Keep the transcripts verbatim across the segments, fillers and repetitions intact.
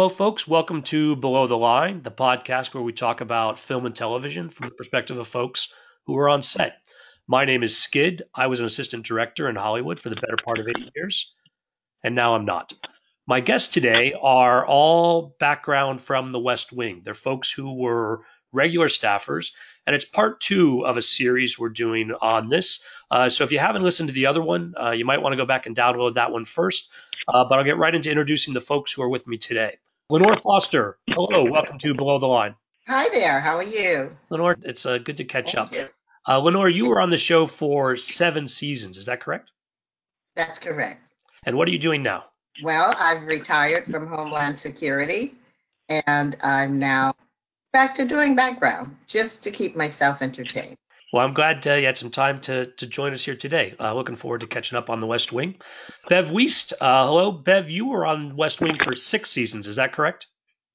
Hello, folks. Welcome to Below the Line, the podcast where we talk about film and television from the perspective of folks who are on set. My name is Skid. I was an assistant director in Hollywood for the better part of eight years, and now I'm not. My guests today are all background from the West Wing. They're folks who were regular staffers, and it's part two of a series we're doing on this. Uh, so if you haven't listened to the other one, uh, you might want to go back and download that one first. Uh, but I'll get right into introducing the folks who are with me today. Lenore Foster, hello, welcome to Below the Line. Hi there, how are you? Lenore, it's uh, good to catch Thank up. you. Uh, Lenore, you were on the show for seven seasons, is that correct? That's correct. And what are you doing now? Well, I've retired from Homeland Security, and I'm now back to doing background, just to keep myself entertained. Well, I'm glad uh, you had some time to, to join us here today. Uh, looking forward to catching up on the West Wing. Bev Wiest, uh, hello. Bev, you were on West Wing for six seasons, is that correct?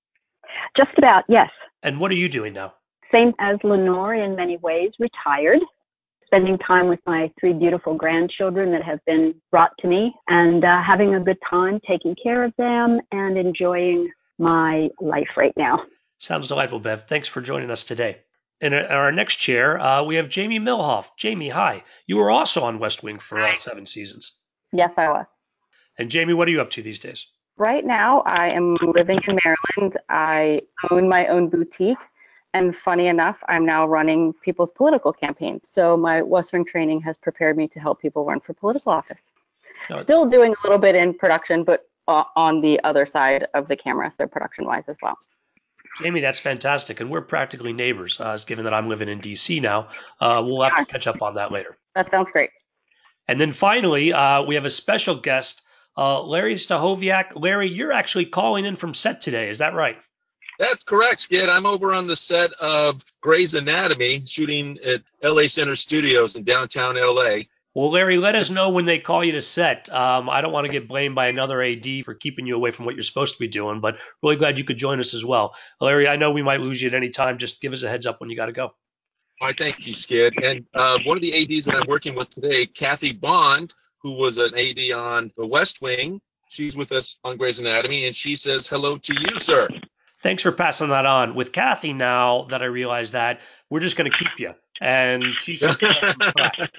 Just about, yes. And what are you doing now? Same as Lenore in many ways, retired, spending time with my three beautiful grandchildren that have been brought to me, and uh, having a good time taking care of them and enjoying my life right now. Sounds delightful, Bev. Thanks for joining us today. In our next chair, uh, we have Jamie Milhoff. Jamie, hi. You were also on West Wing for all seven seasons. Yes, I was. And Jamie, what are you up to these days? Right now, I am living in Maryland. I own my own boutique. And funny enough, I'm now running people's political campaigns. So my West Wing training has prepared me to help people run for political office. No, Still doing a little bit in production, but uh, on the other side of the camera, so production-wise as well. Jamie, that's fantastic. And we're practically neighbors, uh, given that I'm living in D C now. Uh, we'll have to catch up on that later. That sounds great. And then finally, uh, we have a special guest, uh, Larry Stachowiak. Larry, you're actually calling in from set today. Is that right? That's correct, Skid. I'm over on the set of Grey's Anatomy, shooting at L A Center Studios in downtown L A. Well, Larry, let us know when they call you to set. Um, I don't want to get blamed by another A D for keeping you away from what you're supposed to be doing, but really glad you could join us as well. Larry, I know we might lose you at any time. Just give us a heads up when you got to go. All right, thank you, Skid. And uh, one of the A Ds that I'm working with today, Kathy Bond, who was an A D on The West Wing, she's with us on Grey's Anatomy, and she says hello to you, sir. Thanks for passing that on. With Kathy, now that I realize that, we're just going to keep you, and she's just going to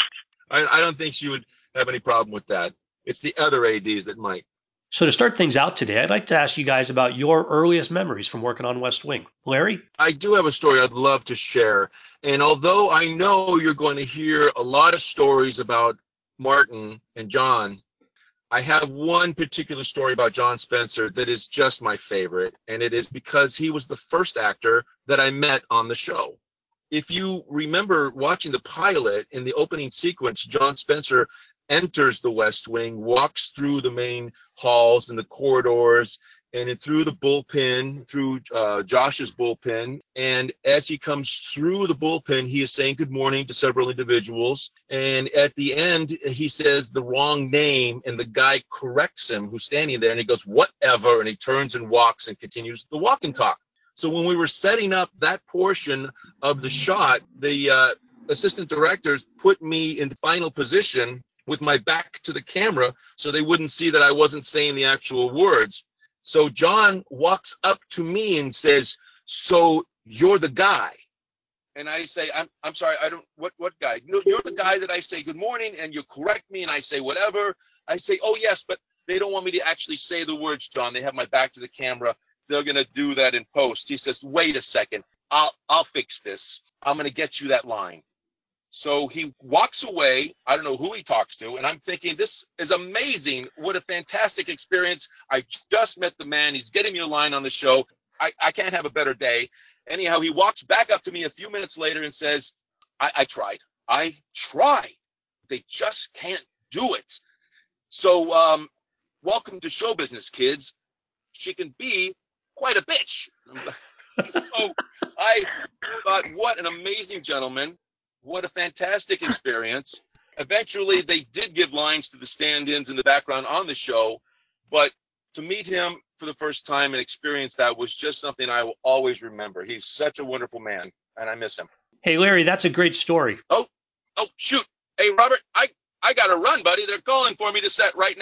I, I don't think she would have any problem with that. It's the other A Ds that might. So to start things out today, I'd like to ask you guys about your earliest memories from working on West Wing. Larry? I do have a story I'd love to share. And although I know you're going to hear a lot of stories about Martin and John, I have one particular story about John Spencer that is just my favorite. And it is because he was the first actor that I met on the show. If you remember watching the pilot, in the opening sequence, John Spencer enters the West Wing, walks through the main halls and the corridors, and through the bullpen, through uh, Josh's bullpen. And as he comes through the bullpen, he is saying good morning to several individuals. And at the end, he says the wrong name, and the guy corrects him who's standing there, and he goes, whatever, and he turns and walks and continues the walk and talk. So when we were setting up that portion of the shot, the uh, assistant directors put me in the final position with my back to the camera so they wouldn't see that I wasn't saying the actual words. So John walks up to me and says, so you're the guy. And I say, I'm I'm sorry, I don't, what what guy? No, you're the guy that I say good morning and you correct me and I say whatever. I say, oh, yes, but they don't want me to actually say the words, John. They have my back to the camera. They're going to do that in post. He says, wait a second. I'll I'll fix this. I'm going to get you that line. So he walks away. I don't know who he talks to. And I'm thinking, this is amazing. What a fantastic experience. I just met the man. He's getting me a line on the show. I, I can't have a better day. Anyhow, he walks back up to me a few minutes later and says, I, I tried. I tried. They just can't do it. So um, welcome to show business, kids. She can be quite a bitch. So I thought, what an amazing gentleman. What a fantastic experience. Eventually, they did give lines to the stand-ins in the background on the show, but to meet him for the first time and experience that was just something I will always remember. He's such a wonderful man, and I miss him. Hey, Larry, that's a great story. Oh, oh, shoot. Hey, Robert, I, I got to run, buddy. They're calling for me to set right now.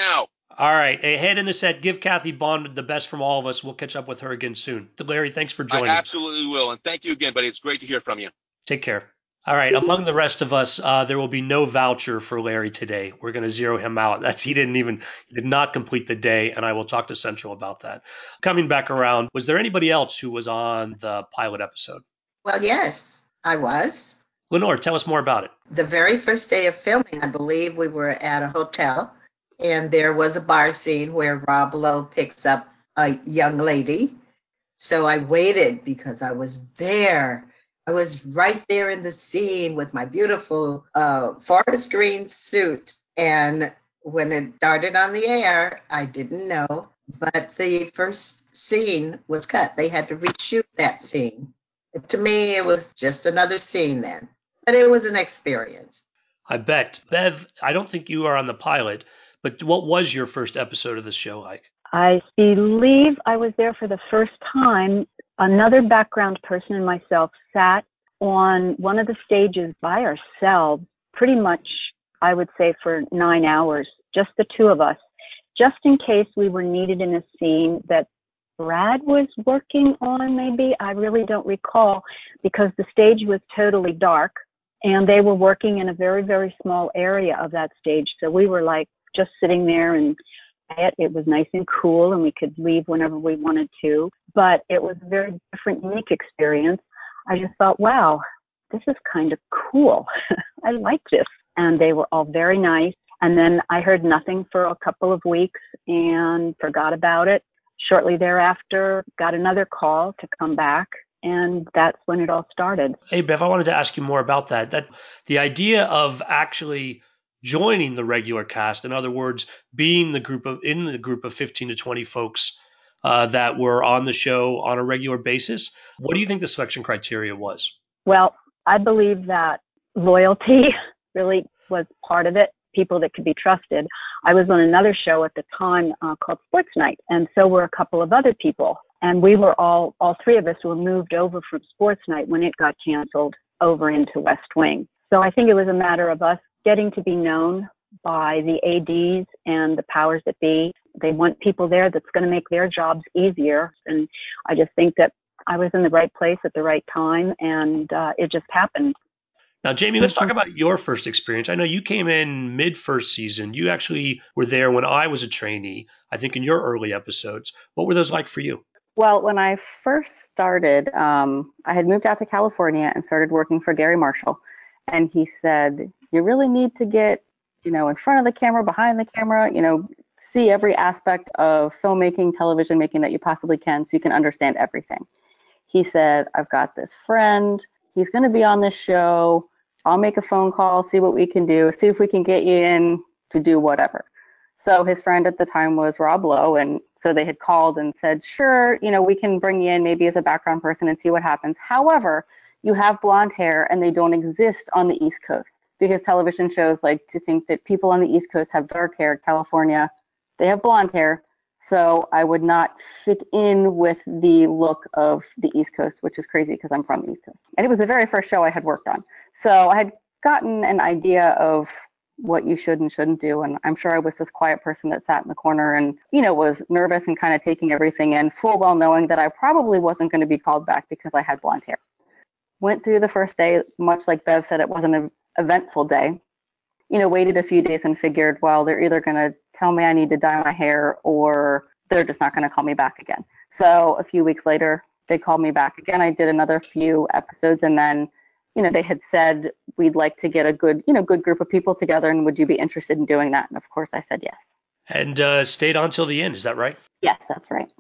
All right. Hey, head in the set. Give Kathy Bond the best from all of us. We'll catch up with her again soon. Larry, thanks for I joining. absolutely will. And thank you again, buddy. It's great to hear from you. Take care. All right. Among the rest of us, uh, there will be no voucher for Larry today. We're going to zero him out. That's he didn't even he did not complete the day, and I will talk to Central about that. Coming back around, was there anybody else who was on the pilot episode? Well, yes, I was. Lenore, tell us more about it. The very first day of filming, I believe we were at a hotel, and there was a bar scene where Rob Lowe picks up a young lady. So I waited because I was there. I was right there in the scene with my beautiful uh, forest green suit. And when it started on the air, I didn't know, but the first scene was cut. They had to reshoot that scene. To me, it was just another scene then, but it was an experience. I bet. Bev, I don't think you are on the pilot, but what was your first episode of the show like? I believe I was there for the first time. Another background person and myself sat on one of the stages by ourselves, pretty much, I would say, for nine hours, just the two of us, just in case we were needed in a scene that Brad was working on, maybe. I really don't recall, because the stage was totally dark and they were working in a very, very small area of that stage. So we were like just sitting there, and it, it was nice and cool, and we could leave whenever we wanted to. But it was a very different, unique experience. I just thought, wow, this is kind of cool. I like this. And they were all very nice. And then I heard nothing for a couple of weeks and forgot about it. Shortly thereafter, got another call to come back, and that's when it all started. Hey, Bev, I wanted to ask you more about that. That the idea of actually joining the regular cast, in other words, being the group of in the group of fifteen to twenty folks uh, that were on the show on a regular basis. What do you think the selection criteria was? Well, I believe that loyalty really was part of it. People that could be trusted. I was on another show at the time uh, called Sports Night, and so were a couple of other people. And we were all, all three of us were moved over from Sports Night when it got canceled over into West Wing. So I think it was a matter of us getting to be known by the A Ds and the powers that be. They want people there that's going to make their jobs easier. And I just think that I was in the right place at the right time, and uh, it just happened. Now, Jamie, let's talk about your first experience. I know you came in mid-first season. You actually were there when I was a trainee, I think in your early episodes. What were those like for you? Well, when I first started, um, I had moved out to California and started working for Gary Marshall. And he said, you really need to get, you know, in front of the camera, behind the camera, you know, see every aspect of filmmaking, television making that you possibly can so you can understand everything. He said, I've got this friend. He's going to be on this show. I'll make a phone call, see what we can do, see if we can get you in to do whatever. So his friend at the time was Rob Lowe, and so they had called and said, sure, you know, we can bring you in maybe as a background person and see what happens. However, you have blonde hair and they don't exist on the East Coast, because television shows like to think that people on the East Coast have dark hair. California, they have blonde hair. So I would not fit in with the look of the East Coast, which is crazy because I'm from the East Coast. And it was the very first show I had worked on. So I had gotten an idea of what you should and shouldn't do. And I'm sure I was this quiet person that sat in the corner and, you know, was nervous and kind of taking everything in, full well knowing that I probably wasn't going to be called back because I had blonde hair. Went through the first day, much like Bev said, it wasn't an eventful day. You know, waited a few days and figured, well, they're either going to tell me I need to dye my hair or they're just not going to call me back again. So a few weeks later, they called me back again. I did another few episodes, and then, you know, they had said, we'd like to get a good, you know, good group of people together, and would you be interested in doing that? And of course I said yes. And uh, stayed on till the end, is that right? Yes, that's right.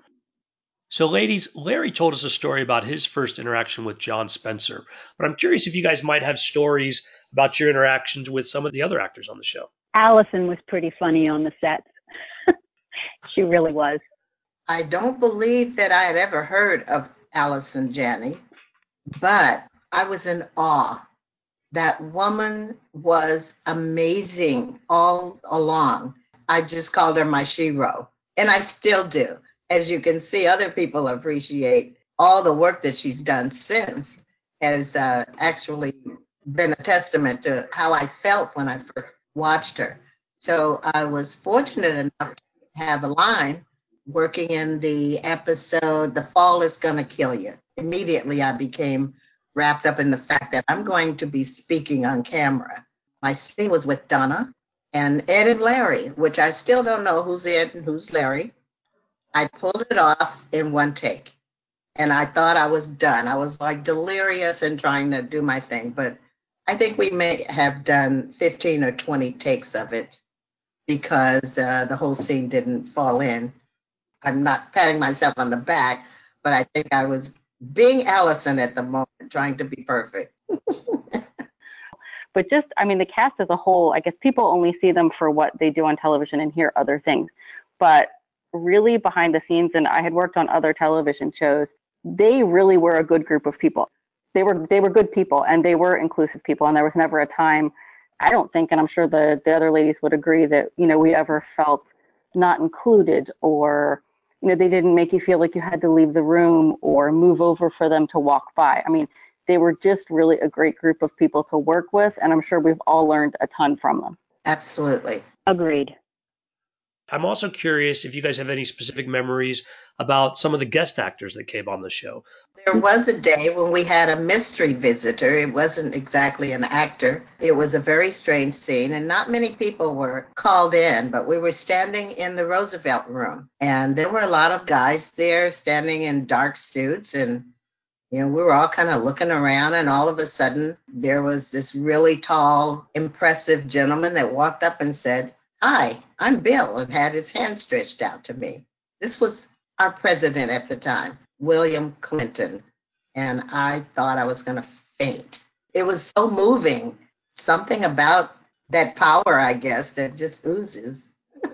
So ladies, Larry told us a story about his first interaction with John Spencer, but I'm curious if you guys might have stories about your interactions with some of the other actors on the show. Allison was pretty funny on the set. She really was. I don't believe that I had ever heard of Allison Janney, but I was in awe. That woman was amazing all along. I just called her my shero, and I still do. As you can see, other people appreciate all the work that she's done since, has uh, actually been a testament to how I felt when I first watched her. So I was fortunate enough have a line working in the episode, The Fall is Gonna Kill You. Immediately, I became wrapped up in the fact that I'm going to be speaking on camera. My scene was with Donna and Ed and Larry, which I still don't know who's Ed and who's Larry. I pulled it off in one take, and I thought I was done. I was like delirious and trying to do my thing, but I think we may have done fifteen or twenty takes of it because uh, the whole scene didn't fall in. I'm not patting myself on the back, but I think I was being Allison at the moment, trying to be perfect. But just, I mean, the cast as a whole, I guess people only see them for what they do on television and hear other things. But really behind the scenes, and I had worked on other television shows, they really were a good group of people. They were they were good people, and they were inclusive people. And there was never a time, I don't think, and I'm sure the, the other ladies would agree, that, you know, we ever felt not included, or, you know, they didn't make you feel like you had to leave the room or move over for them to walk by. I mean, they were just really a great group of people to work with, and I'm sure we've all learned a ton from them. Absolutely. Agreed. I'm also curious if you guys have any specific memories about some of the guest actors that came on the show. There was a day when we had a mystery visitor. It wasn't exactly an actor. It was a very strange scene, and not many people were called in, but we were standing in the Roosevelt room, and there were a lot of guys there standing in dark suits, and you know, we were all kind of looking around, and all of a sudden there was this really tall, impressive gentleman that walked up and said, "Hi, I'm Bill," and had his hand stretched out to me. This was our president at the time, William Clinton, and I thought I was going to faint. It was so moving. Something about that power, I guess, that just oozes.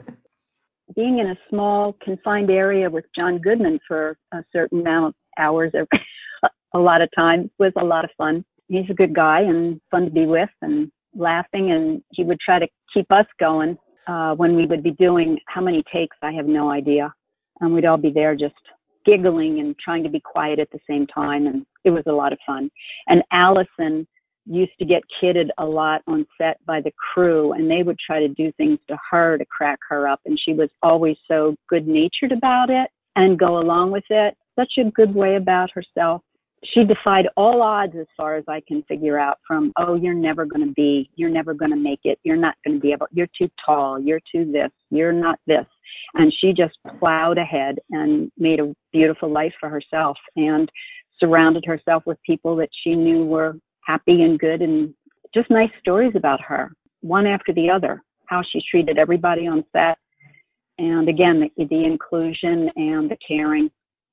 Being in a small, confined area with John Goodman for a certain amount of hours every a lot of times was a lot of fun. He's a good guy and fun to be with and laughing, and he would try to keep us going uh, when we would be doing how many takes, I have no idea. And we'd all be there just giggling and trying to be quiet at the same time, and it was a lot of fun. And Allison used to get kidded a lot on set by the crew, and they would try to do things to her to crack her up, and she was always so good-natured about it and go along with it. Such a good way about herself. She defied all odds as far as I can figure out, from, oh, you're never going to be, you're never going to make it, you're not going to be able, you're too tall, you're too this, you're not this. And she just plowed ahead and made a beautiful life for herself and surrounded herself with people that she knew were happy and good, and just nice stories about her, one after the other, how she treated everybody on set. And again, the, the inclusion and the caring.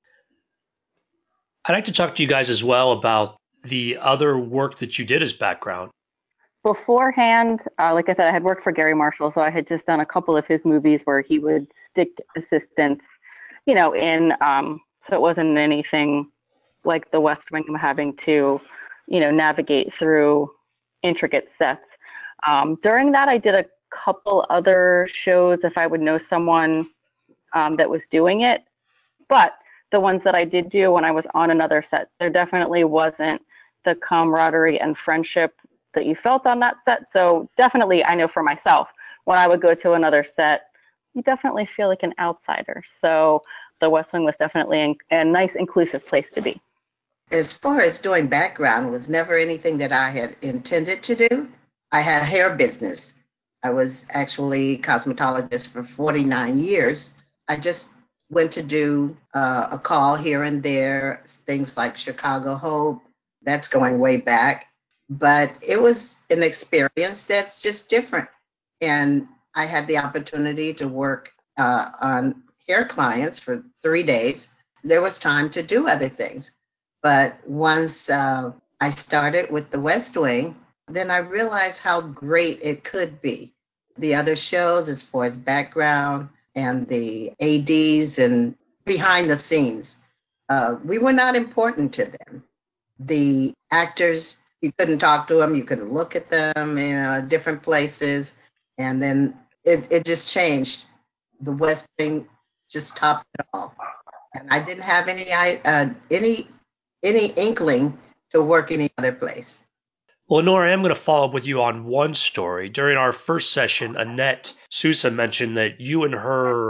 I'd like to talk to you guys as well about the other work that you did as background. Beforehand, uh, like I said, I had worked for Gary Marshall, so I had just done a couple of his movies where he would stick assistants, you know, in, um, so it wasn't anything like The West Wing, having to, you know, navigate through intricate sets. Um, during that, I did a couple other shows if I would know someone um, that was doing it, but the ones that I did do when I was on another set, there definitely wasn't the camaraderie and friendship that you felt on that set. So definitely, I know for myself, when I would go to another set, you definitely feel like an outsider. So the West Wing was definitely a nice, inclusive place to be. As far as doing background, it was never anything that I had intended to do. I had a hair business. I was actually a cosmetologist for forty-nine years. I just went to do uh, a call here and there, things like Chicago Hope. That's going way back. But it was an experience that's just different. And I had the opportunity to work uh, on hair clients for three days. There was time to do other things. But once uh, I started with the West Wing, then I realized how great it could be. The other shows, as far as background and the A Ds and behind the scenes, uh, we were not important to them. The actors, you couldn't talk to them, you couldn't look at them in uh, different places. And then it, it just changed. The West Wing just topped it all. And I didn't have any uh, any any inkling to work any other place. Well, Nora, I'm going to follow up with you on one story. During our first session, Annette Sousa mentioned that you and her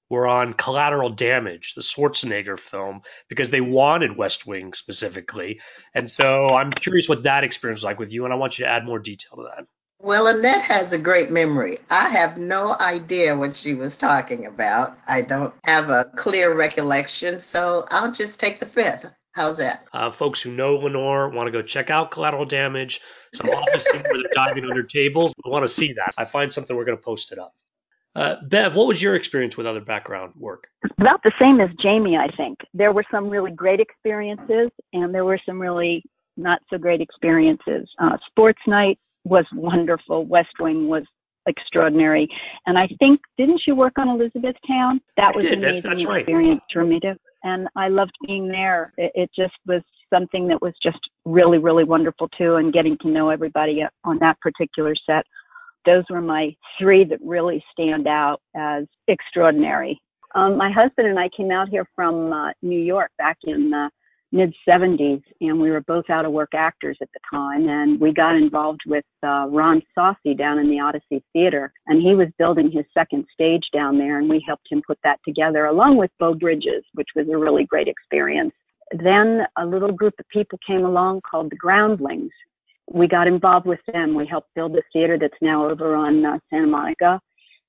were on Collateral Damage, the Schwarzenegger film, because they wanted West Wing specifically. And so I'm curious what that experience was like with you, and I want you to add more detail to that. Well, Annette has a great memory. I have no idea what she was talking about. I don't have a clear recollection, so I'll just take the fifth. How's that? Uh, folks who know Lenore want to go check out Collateral Damage, some office scenes where they're diving under tables. I want to see that. I find something, we're going to post it up. Uh, Bev, what was your experience with other background work? About the same as Jamie, I think. There were some really great experiences, and there were some really not so great experiences. Uh, sports night was wonderful. West Wing was extraordinary. And I think, didn't you work on Elizabethtown? That I was did. an That's, amazing that's experience right. for me too. And I loved being there. It, it just was something that was just really, really wonderful too, and getting to know everybody on that particular set. Those were my three that really stand out as extraordinary. Um, my husband and I came out here from uh, New York back in the mid seventies, and we were both out of work actors at the time, and we got involved with uh, Ron Saucy down in the Odyssey Theater, and he was building his second stage down there, and we helped him put that together along with Bo Bridges, which was a really great experience. Then a little group of people came along called the Groundlings. We got involved with them. We helped build the theater that's now over on uh, Santa Monica.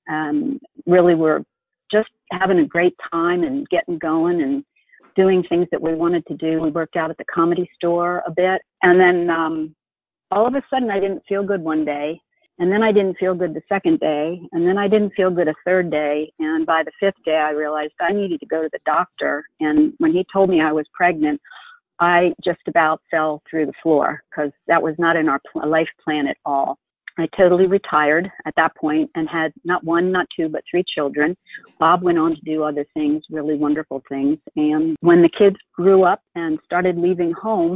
Um, really, we're just having a great time and getting going and doing things that we wanted to do. We worked out at the Comedy Store a bit. And then um, all of a sudden, I didn't feel good one day. And then I didn't feel good the second day. And then I didn't feel good a third day. And by the fifth day, I realized I needed to go to the doctor. And when he told me I was pregnant, I just about fell through the floor because that was not in our pl- life plan at all. I totally retired at that point and had not one, not two, but three children. Bob went on to do other things, really wonderful things. And when the kids grew up and started leaving home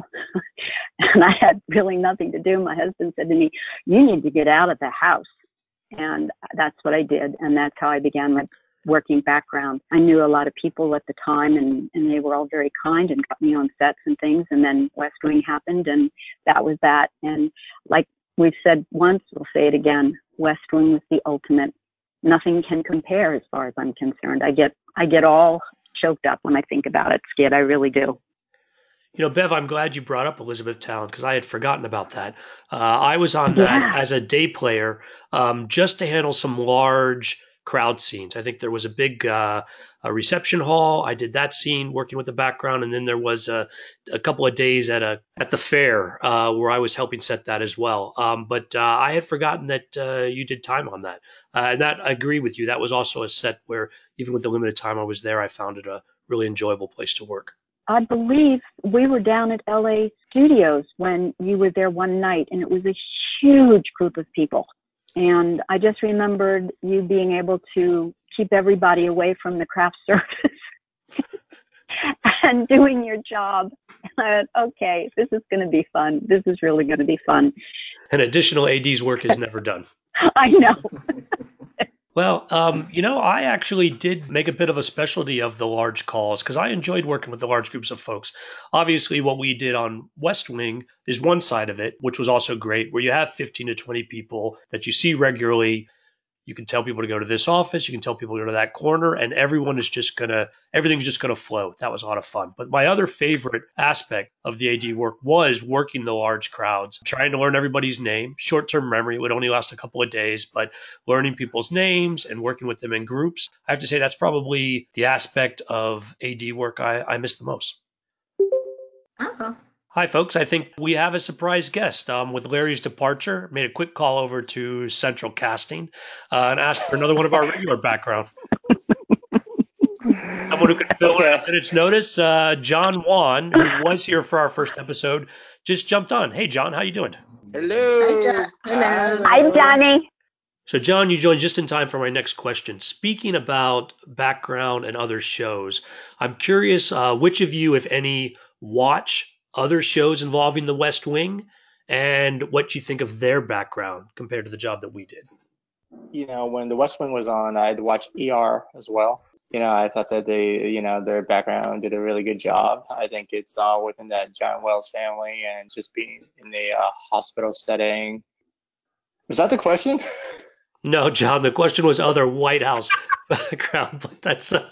and I had really nothing to do, my husband said to me, "You need to get out of the house." And that's what I did. And that's how I began my working background. I knew a lot of people at the time, and, and they were all very kind and got me on sets and things. And then West Wing happened, and that was that. And like we've said once, we'll say it again, West Wing was the ultimate. Nothing can compare as far as I'm concerned. I get I get all choked up when I think about it, Skid. I really do. You know, Bev, I'm glad you brought up Elizabethtown because I had forgotten about that. Uh, I was on that Yeah. as a day player um, just to handle some large crowd scenes. I think there was a big uh, a reception hall. I did that scene working with the background, and then there was a, a couple of days at a at the fair uh, where I was helping set that as well. Um, but uh, I had forgotten that uh, you did time on that. Uh, and that I agree with you. That was also a set where even with the limited time I was there, I found it a really enjoyable place to work. I believe we were down at L A Studios when you were there one night, and it was a huge group of people. And I just remembered you being able to keep everybody away from the craft service and doing your job. And I thought, okay, this is going to be fun. This is really going to be fun. And additional A D's work is never done. I know. Well, um, you know, I actually did make a bit of a specialty of the large calls because I enjoyed working with the large groups of folks. Obviously, what we did on West Wing is one side of it, which was also great, where you have fifteen to twenty people that you see regularly. You can tell people to go to this office. You can tell people to go to that corner, and everyone is just going to, everything's just going to flow. That was a lot of fun. But my other favorite aspect of the A D work was working the large crowds, trying to learn everybody's name. Short-term memory would only last a couple of days, but learning people's names and working with them in groups, I have to say that's probably the aspect of A D work I, I miss the most. Uh-huh. Hi, folks. I think we have a surprise guest. Um, with Larry's departure, made a quick call over to Central Casting uh, and asked for another one of our regular background. Someone who could fill Okay. in a minute's notice. Uh, John Wan, who was here for our first episode, just jumped on. Hey, John, how you doing? Hello. Hi, John. Hello. Hi, Johnny. So, John, you joined just in time for my next question. Speaking about background and other shows, I'm curious uh, which of you, if any, watch other shows involving the West Wing and what you think of their background compared to the job that we did. You know, when the West Wing was on, I'd watch E R as well. You know, I thought that they, you know, their background did a really good job. I think it's all within that John Wells family and just being in the uh, hospital setting. Was that the question? No, John, the question was other White House background, but that's. Uh,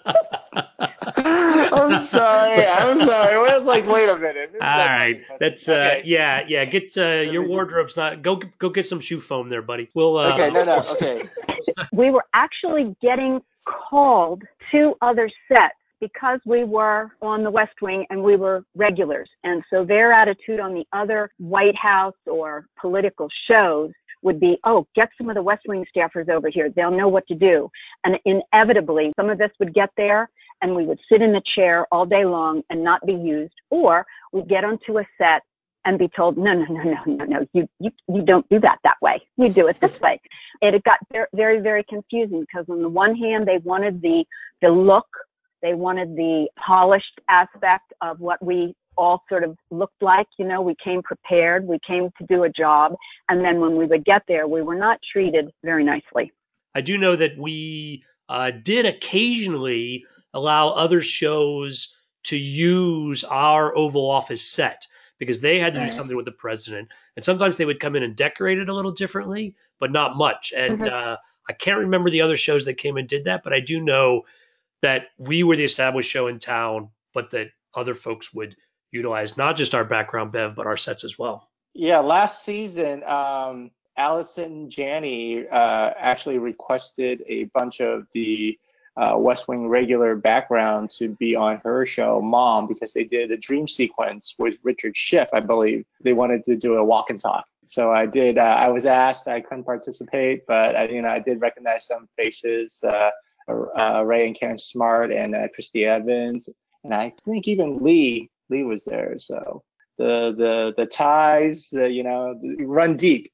I'm sorry. I'm sorry. I was like, wait a minute. This is all not right, funny question. that's uh, Okay. yeah, yeah. Get uh, your me- wardrobe's not. Go go get some shoe foam there, buddy. We'll. Uh, Okay, no, no, we'll- okay. We were actually getting called to other sets because we were on the West Wing and we were regulars. And so their attitude on the other White House or political shows would be, oh, get some of the West Wing staffers over here. They'll know what to do. And inevitably, some of us would get there and we would sit in the chair all day long and not be used, or we'd get onto a set and be told, no, no, no, no, no, no, you, you, you don't do that that way. You do it this way. And it got very, very, very confusing because on the one hand, they wanted the, the look, they wanted the polished aspect of what we all sort of looked like. You know, we came prepared, we came to do a job. And then when we would get there, we were not treated very nicely. I do know that we uh, did occasionally allow other shows to use our Oval Office set because they had to do Right. something with the president. And sometimes they would come in and decorate it a little differently, but not much. And Mhm. uh, I can't remember the other shows that came and did that, but I do know that we were the established show in town, but that other folks would utilize not just our background Bev, but our sets as well. Yeah, last season, um, Allison Janney uh, actually requested a bunch of the uh, West Wing regular background to be on her show, Mom, because they did a dream sequence with Richard Schiff, I believe. They wanted to do a walk and talk. So I did. Uh, I was asked. I couldn't participate, but I, you know, I did recognize some faces. Uh, uh, Ray and Karen Smart and uh, Christy Evans, and I think even Lee Lee was there. So the the the ties, the, you know, the, run deep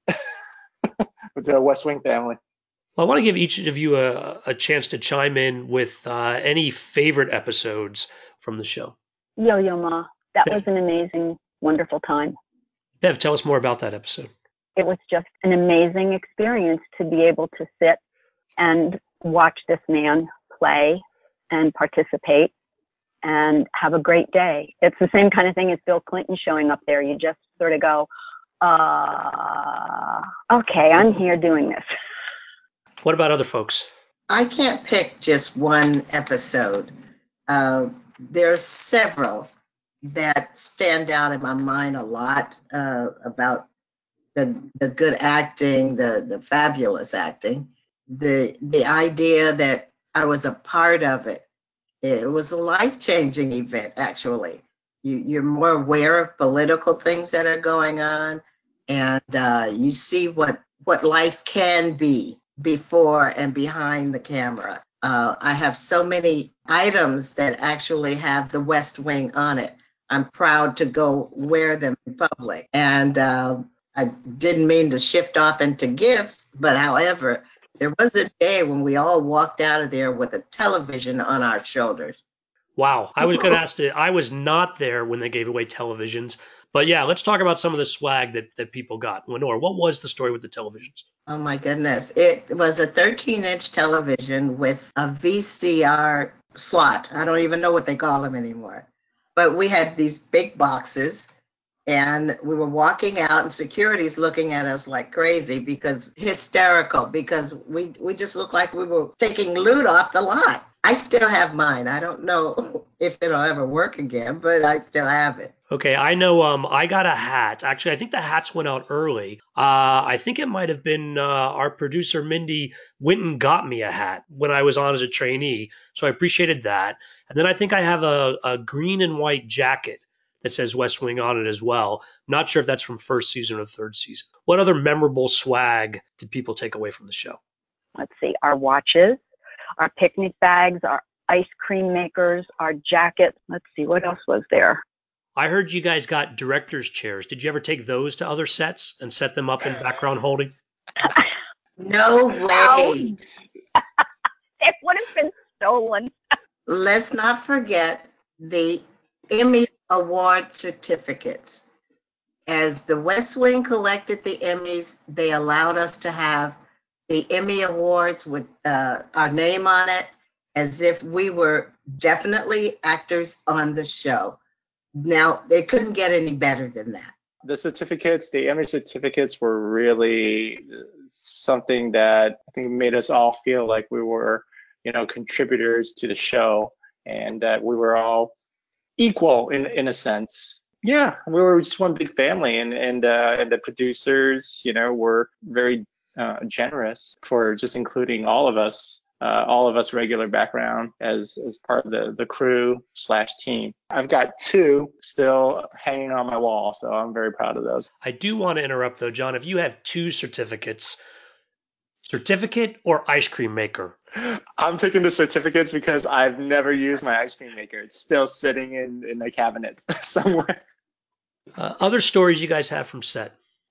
with the West Wing family. Well, I want to give each of you a, a chance to chime in with uh, any favorite episodes from the show. Yo-Yo Ma, that was an amazing, wonderful time. Bev, tell us more about that episode. It was just an amazing experience to be able to sit and watch this man play and participate and have a great day. It's the same kind of thing as Bill Clinton showing up there. You just sort of go, uh, okay, I'm here doing this. What about other folks? I can't pick just one episode. Uh, there are several that stand out in my mind a lot uh, about the the good acting, the the fabulous acting, the the idea that I was a part of it. It was a life-changing event, actually. You, you're more aware of political things that are going on, and uh, you see what what life can be before and behind the camera. Uh, I have so many items that actually have the West Wing on it. I'm proud to go wear them in public. And uh, I didn't mean to shift off into gifts, but however, there was a day when we all walked out of there with a television on our shoulders. Wow. I was going to ask you, I was not there when they gave away televisions. But yeah, let's talk about some of the swag that, that people got. Lenore, what was the story with the televisions? Oh my goodness. It was a thirteen inch television with a V C R slot. I don't even know what they call them anymore. But we had these big boxes and we were walking out and security's looking at us like crazy because hysterical because we, we just looked like we were taking loot off the lot. I still have mine. I don't know if it'll ever work again, but I still have it. Okay, I know um, I got a hat. Actually, I think the hats went out early. Uh, I think it might have been uh, our producer, Mindy, went and got me a hat when I was on as a trainee. So I appreciated that. And then I think I have a, a green and white jacket that says West Wing on it as well. Not sure if that's from first season or third season. What other memorable swag did people take away from the show? Let's see, our watches, our picnic bags, our ice cream makers, our jackets. Let's see, what else was there? I heard you guys got director's chairs. Did you ever take those to other sets and set them up in background holding? No way. It would have been stolen. Let's not forget the Emmy Award certificates. As the West Wing collected the Emmys, they allowed us to have the Emmy Awards with uh, our name on it, as if we were definitely actors on the show. Now, they couldn't get any better than that. the certificates, the Emmy certificates were really something that I think made us all feel like we were, you know, contributors to the show, and that we were all equal in in a sense. Yeah, we were just one big family, and and uh, and the producers, you know, were very uh, generous for just including all of us, uh, all of us regular background as as part of the the crew slash team. I've got two still hanging on my wall, so I'm very proud of those. I do want to interrupt though, John. If you have two certificates, certificate or ice cream maker? I'm taking the certificates because I've never used my ice cream maker. It's still sitting in in the cabinet somewhere. Uh, other stories you guys have from set?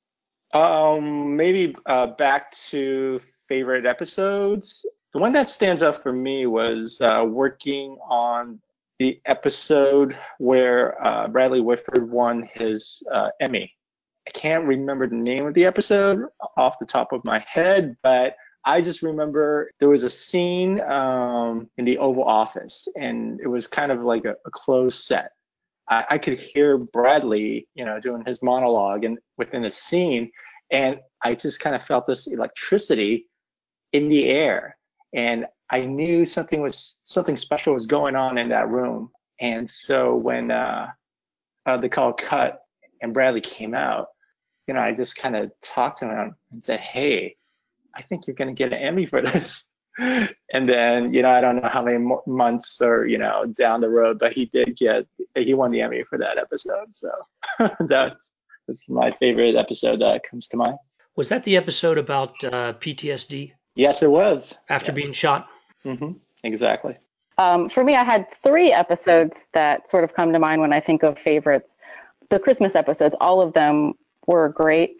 Um, maybe uh, back to favorite episodes. The one that stands out for me was uh, working on the episode where uh, Bradley Whitford won his uh, Emmy. I can't remember the name of the episode off the top of my head, but I just remember there was a scene um, in the Oval Office, and it was kind of like a, a closed set. I, I could hear Bradley, you know, doing his monologue and within the scene, and I just kind of felt this electricity in the air, and I knew something was something special was going on in that room. And so when uh, uh, the call cut and Bradley came out, you know, I just kind of talked to him and said, "Hey, I think you're going to get an Emmy for this." And then, you know, I don't know how many mo- months or, you know, down the road, but he did get, he won the Emmy for that episode. So that's, that's my favorite episode that comes to mind. Was that the episode about uh, P T S D? Yes, it was. After yes. being shot? Mm-hmm. Exactly. Um, for me, I had three episodes that sort of come to mind when I think of favorites. The Christmas episodes, all of them were great,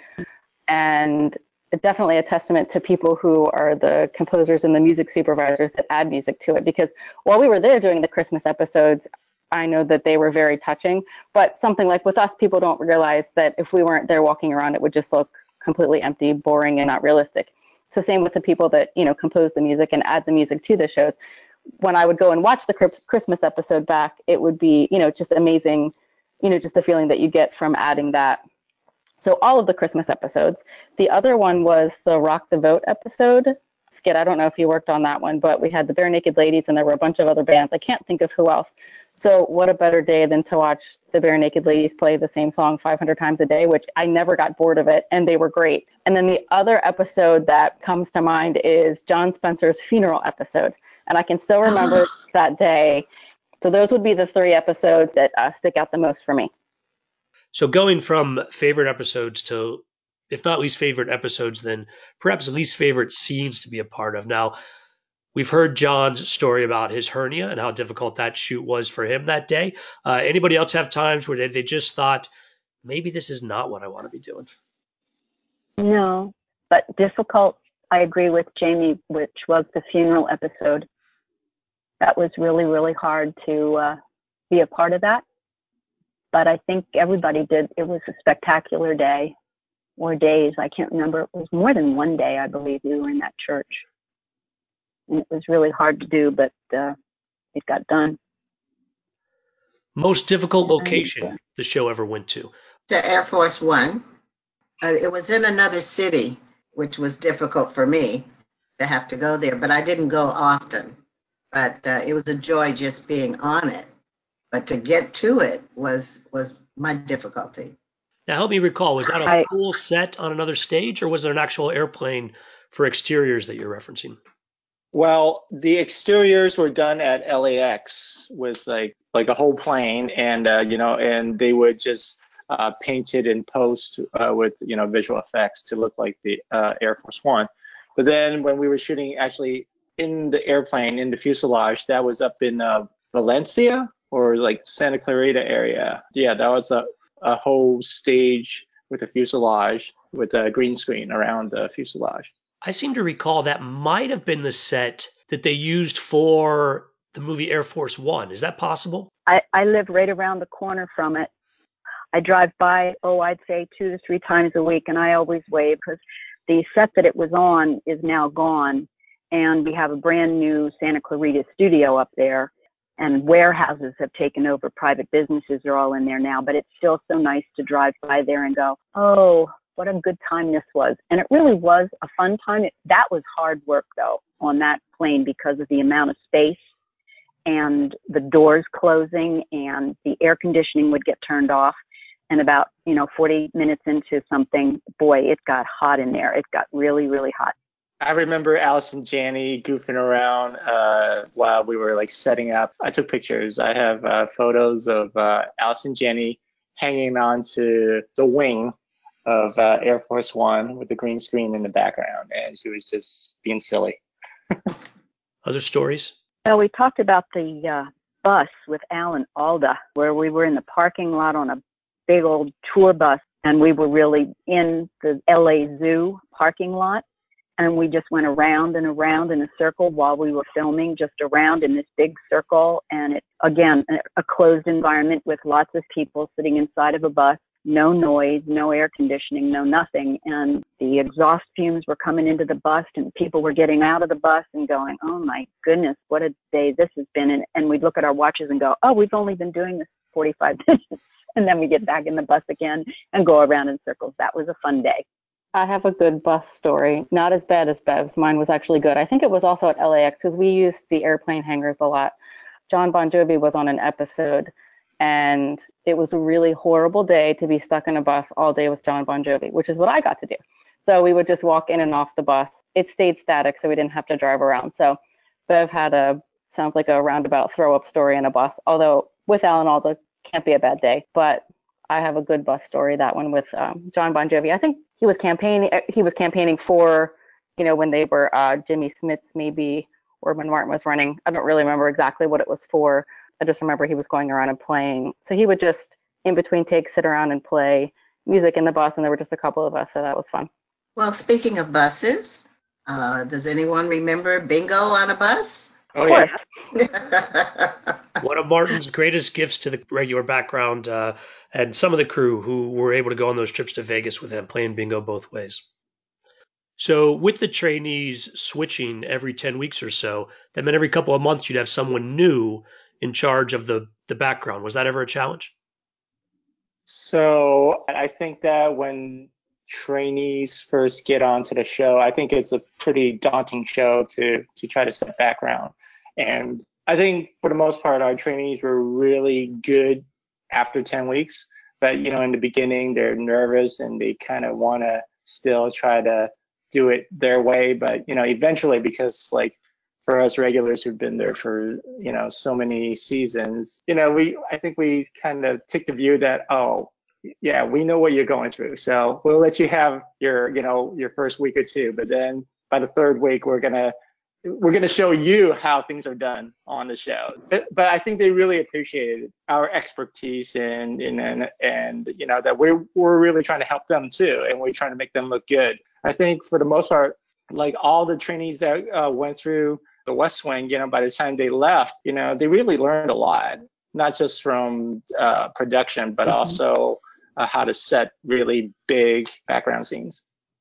and definitely a testament to people who are the composers and the music supervisors that add music to it. Because while we were there doing the Christmas episodes, I know that they were very touching. But something like with us, people don't realize that if we weren't there walking around, it would just look completely empty, boring, and not realistic. It's the same with the people that, you know, compose the music and add the music to the shows. When I would go and watch the Christmas episode back, it would be, you know, just amazing, you know, just the feeling that you get from adding that. So all of the Christmas episodes. The other one was the Rock the Vote episode. Skid, I don't know if you worked on that one, but we had the Bare Naked Ladies and there were a bunch of other bands. I can't think of who else. So what a better day than to watch the Bare Naked Ladies play the same song five hundred times a day, which I never got bored of it, and they were great. And then the other episode that comes to mind is John Spencer's funeral episode. And I can still remember that day. So those would be the three episodes that uh, stick out the most for me. So going from favorite episodes to, if not least favorite episodes, then perhaps least favorite scenes to be a part of. Now, we've heard John's story about his hernia and how difficult that shoot was for him that day. Uh, anybody else have times where they, they just thought, maybe this is not what I want to be doing? No, but difficult, I agree with Jamie, which was the funeral episode. That was really, really hard to uh, be a part of that. But I think everybody did. It was a spectacular day, or days. I can't remember. It was more than one day, I believe, we were in that church. And it was really hard to do, but uh, it got done. Most difficult location the show ever went to? To Air Force One. Uh, it was in another city, which was difficult for me to have to go there, but I didn't go often. But uh, it was a joy just being on it. But to get to it was was my difficulty. Now, help me recall, was that a I, full set on another stage, or was there an actual airplane for exteriors that you're referencing? Well, the exteriors were done at L A X with like like a whole plane, and uh, you know, and they would just uh, paint it in post uh, with you know visual effects to look like the uh, Air Force One. But then when we were shooting actually in the airplane in the fuselage, that was up in uh, Valencia or like Santa Clarita area. Yeah, that was a a whole stage with a fuselage with a green screen around the fuselage. I seem to recall that might have been the set that they used for the movie Air Force One. Is that possible? I, I live right around the corner from it. I drive by, oh, I'd say two to three times a week, and I always wave because the set that it was on is now gone, and we have a brand new Santa Clarita studio up there. and warehouses have taken over. Private businesses are all in there now, but it's still so nice to drive by there and go, oh, what a good time this was. And it really was a fun time. It, that was hard work, though, on that plane because of the amount of space and the doors closing and the air conditioning would get turned off. And about, you know, forty minutes into something, boy, it got hot in there. It got really, really hot. I remember Allison Janney goofing around uh, while we were like setting up. I took pictures. I have uh, photos of uh, Allison Janney hanging onto the wing of uh, Air Force One with the green screen in the background, and she was just being silly. Other stories? Well, we talked about the uh, bus with Alan Alda, where we were in the parking lot on a big old tour bus, and we were really in the L A Zoo parking lot. And we just went around and around in a circle while we were filming, just around in this big circle. And it, again, a closed environment with lots of people sitting inside of a bus, no noise, no air conditioning, no nothing. And the exhaust fumes were coming into the bus and people were getting out of the bus and going, oh my goodness, what a day this has been. And, and we'd look at our watches and go, oh, we've only been doing this forty-five minutes. And then we get back in the bus again and go around in circles. That was a fun day. I have a good bus story. Not as bad as Bev's. Mine was actually good. I think it was also at L A X because we used the airplane hangars a lot. John Bon Jovi was on an episode, and it was a really horrible day to be stuck in a bus all day with John Bon Jovi, which is what I got to do. So we would just walk in and off the bus. It stayed static, so we didn't have to drive around. So Bev had a, sounds like a roundabout throw-up story in a bus, although with Alan Alda, can't be a bad day. But I have a good bus story, that one with um, John Bon Jovi. I think he was campaigning. He was campaigning for, you know, when they were uh, Jimmy Smits maybe, or when Martin was running. I don't really remember exactly what it was for. I just remember he was going around and playing. So he would just, in between takes, sit around and play music in the bus, and there were just a couple of us, so that was fun. Well, speaking of buses, uh, does anyone remember bingo on a bus? Oh, yeah. One of Martin's greatest gifts to the regular background uh, and some of the crew who were able to go on those trips to Vegas with him, playing bingo both ways. So with the trainees switching every ten weeks or so, that meant every couple of months you'd have someone new in charge of the, the background. Was that ever a challenge? So I think that when trainees first get onto the show, I think it's a pretty daunting show to to try to set background. And I think for the most part, our trainees were really good after ten weeks. But, you know, in the beginning, they're nervous and they kind of want to still try to do it their way. But, you know, eventually, because like for us regulars who've been there for, you know, so many seasons, you know, we I think we kind of took the view that, oh, yeah, we know what you're going through. So we'll let you have your, you know, your first week or two. But then by the third week, we're going to we're going to show you how things are done on the show. But, but I think they really appreciated our expertise and, and, and, and you know, that we're, we're really trying to help them too. And we're trying to make them look good. I think for the most part, like all the trainees that uh, went through the West Wing, you know, by the time they left, you know, they really learned a lot, not just from uh, production, but also uh, how to set really big background scenes.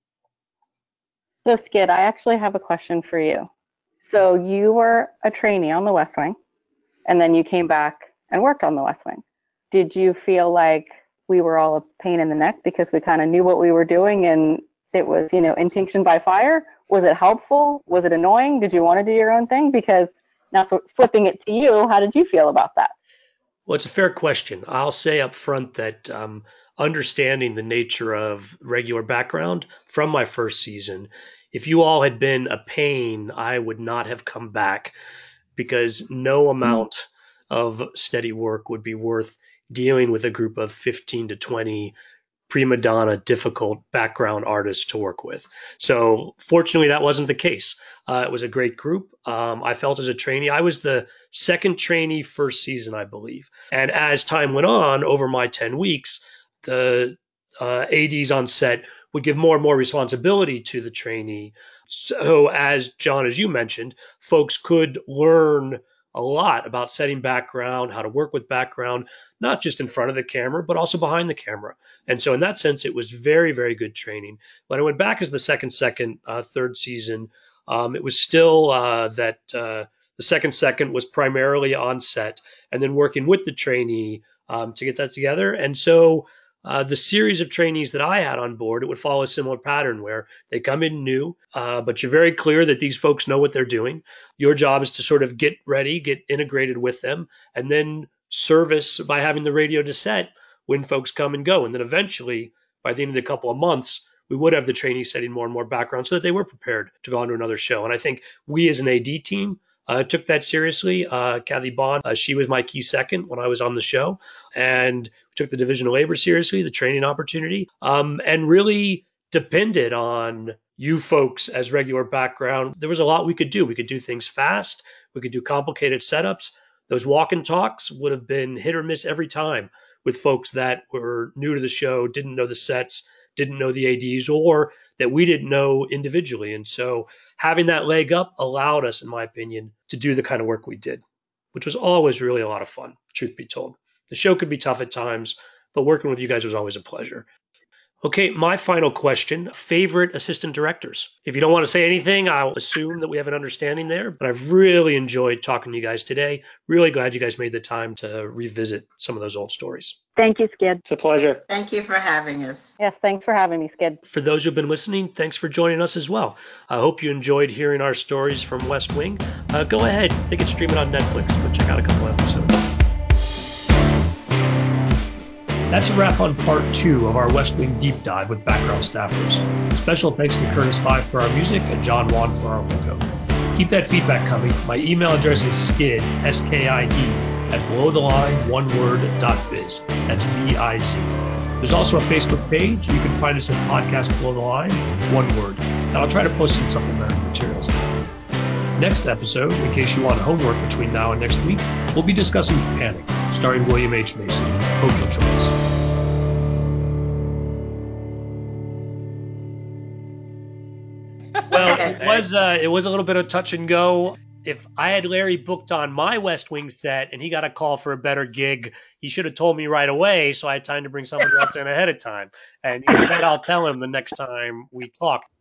So Skid, I actually have a question for you. So you were a trainee on the West Wing, and then you came back and worked on the West Wing. Did you feel like we were all a pain in the neck because we kind of knew what we were doing and it was, you know, intinction by fire? Was it helpful? Was it annoying? Did you want to do your own thing? Because now so flipping it to you, how did you feel about that? Well, it's a fair question. I'll say up front that um, understanding the nature of regular background from my first season, if you all had been a pain, I would not have come back because no amount of steady work would be worth dealing with a group of fifteen to twenty prima donna, difficult background artists to work with. So fortunately, that wasn't the case. Uh, it was a great group. Um, I felt as a trainee, I was the second trainee first season, I believe. And as time went on, over my ten weeks, the uh, A Ds on set would give more and more responsibility to the trainee. So as John, as you mentioned, folks could learn a lot about setting background, how to work with background, not just in front of the camera, but also behind the camera. And so in that sense, it was very, very good training. When I went back as the second, second, uh, third season, um, it was still uh, that uh, The second second was primarily on set and then working with the trainee um, to get that together. And so uh, the series of trainees that I had on board, it would follow a similar pattern where they come in new, uh, but you're very clear that these folks know what they're doing. Your job is to sort of get ready, get integrated with them, and then service by having the radio to set when folks come and go. And then eventually, by the end of the couple of months, we would have the trainees setting more and more background so that they were prepared to go on to another show. And I think we as an A D team uh, took that seriously. Uh, Kathy Bond, uh, she was my key second when I was on the show, and we took the division of labor seriously, the training opportunity, um, and really depended on you folks as regular background. There was a lot we could do. We could do things fast. We could do complicated setups. Those walk and talks would have been hit or miss every time with folks that were new to the show, didn't know the sets, didn't know the A Ds, or that we didn't know individually. And so having that leg up allowed us, in my opinion, to do the kind of work we did, which was always really a lot of fun, truth be told. The show could be tough at times, but working with you guys was always a pleasure. Okay, my final question, favorite assistant directors. If you don't want to say anything, I'll assume that we have an understanding there, but I've really enjoyed talking to you guys today. Really glad you guys made the time to revisit some of those old stories. Thank you, Skid. It's a pleasure. Thank you for having us. Yes, thanks for having me, Skid. For those who've been listening, thanks for joining us as well. I hope you enjoyed hearing our stories from West Wing. Uh, go ahead, I think it's streaming on Netflix, but check out a couple episodes. That's a wrap on part two of our West Wing deep dive with background staffers. Special thanks to Curtis Five for our music and John Wan for our logo. Keep that feedback coming. My email address is skid, S K I D, at below the line one word dot biz. That's B I Z. There's also a Facebook page. You can find us at Podcast Below the Line, one word. And I'll try to post some supplementary materials there. Next episode, in case you want homework between now and next week, we'll be discussing Panic, starring William H. Macy. Hope you'll join us. Well, it was uh, it was a little bit of touch and go. If I had Larry booked on my West Wing set and he got a call for a better gig, he should have told me right away so I had time to bring somebody else in ahead of time. And you bet I'll tell him the next time we talk.